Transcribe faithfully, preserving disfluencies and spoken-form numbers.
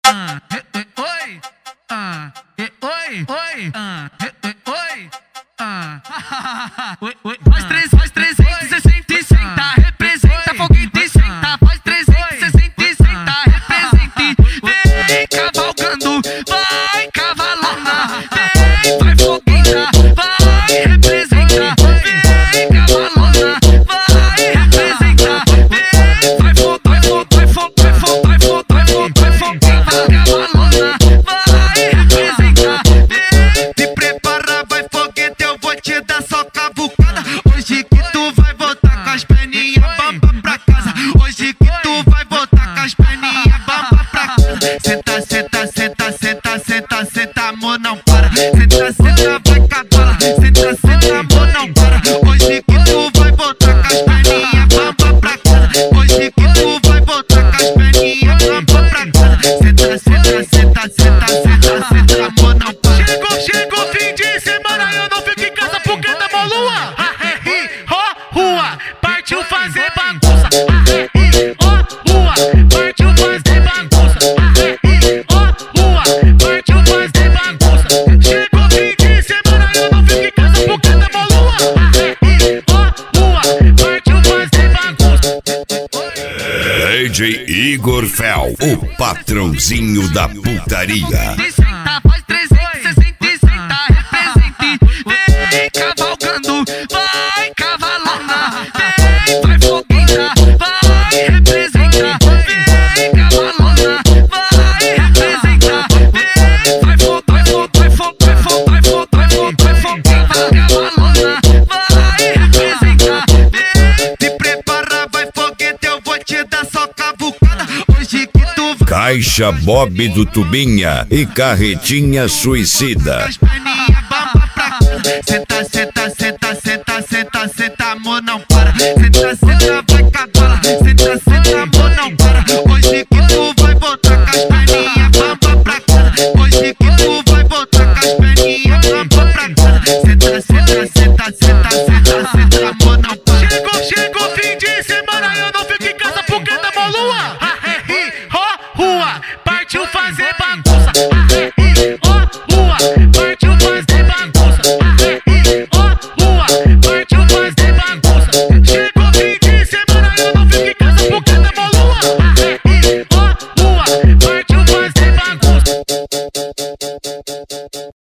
ah, oi, ah, oi, oi, ah, oi, ah, oi, oi. Faz três, faz trezentos e sessenta e senta, representa foguete e senta. Faz trezentos e sessenta e senta, represente. Vem cavalgando, vai cavalona. Vem, vai fogueira, vai representa. Vem cavalona, vai representa. Vem, vai fogo, vai fogo, vai fogo, vai fogo, vai fogo, vai fogo, vai fogo. Cavalona, vai representar. Vem, te prepara, vai foguete, eu vou te dar só cavucada. Hoje que tu vai voltar com as perninhas bamba pra casa. Hoje que tu vai voltar com as perninhas bamba pra casa. Senta, senta, senta, senta, senta, senta, amor, não para. Senta, senta, vai cavalo. Senta, senta, amor, não para. Hoje que tu vai voltar com as perninhas bamba pra casa. Hoje que tu vai voltar com as perninhas bamba pra casa. Senta, senta, senta, senta, senta, senta, amor, não para. Chegou, chegou fim de semana, eu não fico em casa porque tá mó lua. Arre, ó, rua, partiu fazer bagunça. Arre, ó, rua, partiu fazer bagunça. Arre, ó, rua, partiu fazer bagunça. Chegou fim de semana, eu não fico em casa porque tá mó lua. Arre, ó, rua, partiu fazer bagunça. D J Igor Fel, o patrãozinho da putaria. Faz trezentos e sessenta e senta, represente. Vem cavalgando, vai cavalona. Vem, vai fogueira, vai representar. Vem cavalona, vai representar. Vem, vai fogo, vai fogo, vai fogo, vai fogo, vai fogo, vai fogo, vai fogo. Cavalona, vai representar. Vem, te prepara, vai foguete, eu vou te dar só cavucada. Hoje que tu vai. Caixa Bob do Tubinha e Carretinha Suicida. As perninhas bamba pra casa. Senta, senta, senta, senta, senta, senta, amor, não para. Senta, senta.